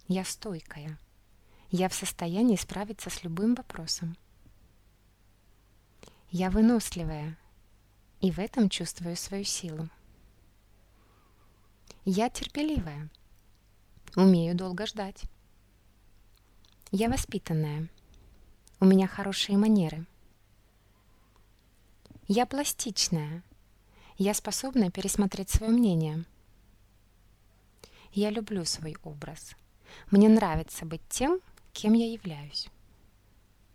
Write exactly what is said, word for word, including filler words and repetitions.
Я стойкая. Я в состоянии справиться с любым вопросом. Я выносливая и в этом чувствую свою силу. Я терпеливая, умею долго ждать. Я воспитанная, у меня хорошие манеры. Я пластичная, я способна пересмотреть свое мнение. Я люблю свой образ. Мне нравится быть тем, кем я являюсь.